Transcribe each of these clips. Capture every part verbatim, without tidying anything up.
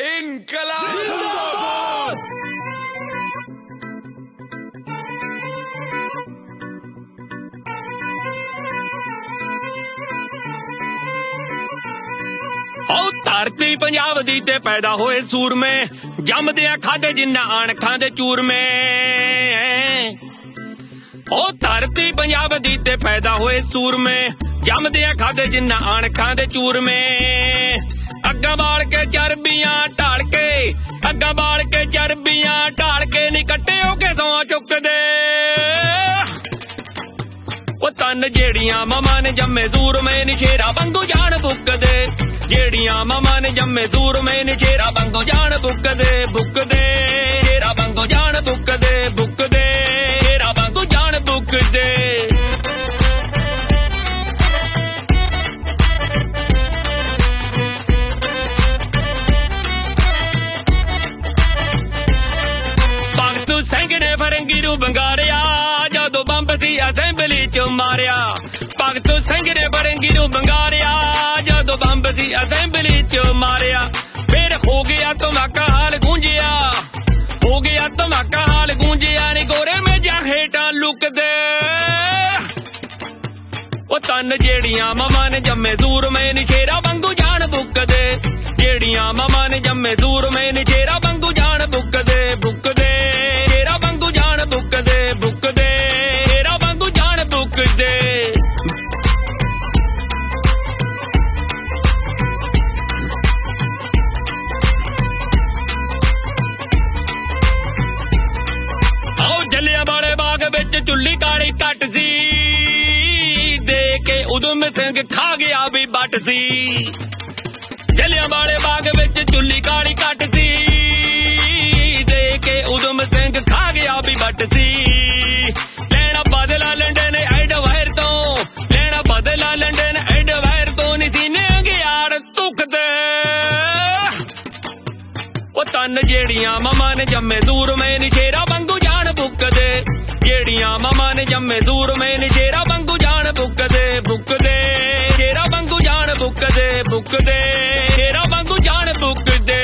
इनकलाब हो धरती पंजाब दी ते पैदा होए सूरमे जमदियां खादे जिन्ना अणखां दे चूरमे हो धरती पंजाब दी ते पैदा होए सूरमे जमदियां खादे जिन्ना अणखां दे चूरमे अग्गा बाल के चरबियां ढाल के अग्गा बाल के चरबियां ढाल के नी कट्टे हो के सौ चुकदे ओ तन जेड़ियां ममा ने जम्मे दूर में निशेरा बंगू जान बुकदे जेड़ियां ममा ने जम्मे दूर में निशेरा बंगू जान बुकदे बुकदे शेरा बंगू जान बुकदे बुकदे शेरा बंगू जान बुकदे भगत सिंह ने फरंगी नूं बंगारिया जदों बंब सी असेंबली च मारिया भगत सिंह ने फरंगी नूं बंगारिया जदों बंब सी असेंबली च मारिया फिर हो गया धमाका हाल गूंजिया हो गया धमाका हाल गूंजिया नी गोरे में जा हेठां लुकदे ओ तन जेड़ियां ममा ने जम्मे दूर में निशेरा बंगू जान बुकदे जेड़ियां ममा ने जम्मे दूर में निशेरा बंगू जान बुकदे बुकदे शेरा बंगू जान बुकदे बुकदे शेरा बंगू जान बुकदे आओ जलियांवाले बाग विच चुल्ली काली घट सी दे के उधम सिंह खा गया भी बट सी जलियांवाले बाग विच चुल्ली काली घट सी दे के उधम सिंह खा गया भी बट सी लेना बदला लंडे ने एडवायर तो लेना बदला लंडे ने एडवायर तो नी सीने अंगियाड़ तुकदे ओ तन जेड़ियां ममा ने जम्मे दूर में निशेरा बंगू जान बुकदे जेड़ियां ममा ने जम्मे दूर में निशेरा बंगू जान बुकदे बुकदे शेरा बंगू जान बुकदे बुकदे शेरा बंगू जान बुकदे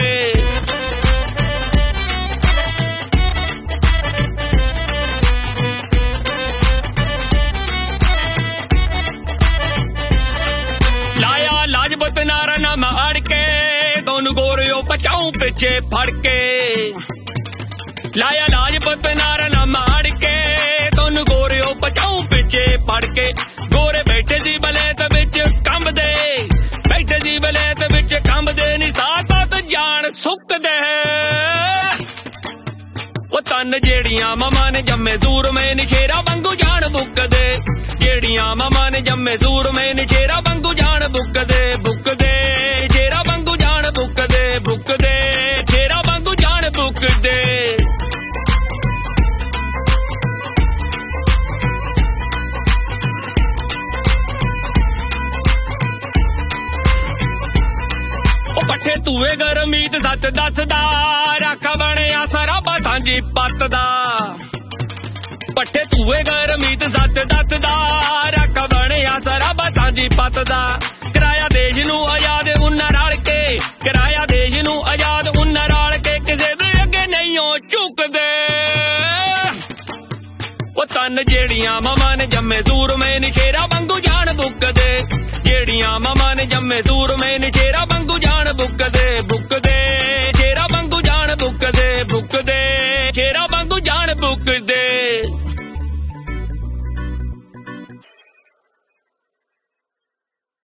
लाया लाजपत नारा नाम अड़ के दोनों गोरियो बचाऊं पीछे फड़ के लाया लाजपत नारा नाम अड़ के दोनों गोरियो बचाऊं पीछे फड़ के गोरे बैठे सी बलैत विच कंबदे बैठे सी बलैत विच कंबदे नी साथ साथ जान सुकदे ओ तन जेड़ियां ममा ने जम्मे दूर में निशेरा बंगू जान बुकदे जेड़ियां ममा ने जम्मे दूर में निशेरा बंगू जान बुकदे बुकदे शेरा बंगू जान बुकदे बुकदे शेरा बंगू जान बुकदे ओ पट्ठे तूए गरमीत सच दसदा राखा बणिया सराबा सांझी पत्त दा पट्ठे तूए गरमीत सच दसदा राखा बणिया सराबा सांझी पत्त दा कराया देश नूं आजाद उन्ना रल के कराया देश नूं आजाद उन्ना रल के किसे दे अगे नहीं हो झुकदे ओ तन जेड़ियां ममा ने जम्मे दूर में निशेरा बंगू जान बुकदे जेड़ियां ममा ने जम्मे दूर में निशेरा बंगू जान बुकदे बुकदे शेरा बंगू जान बुकदे बुकदे शेरा बंगू जान बुकदे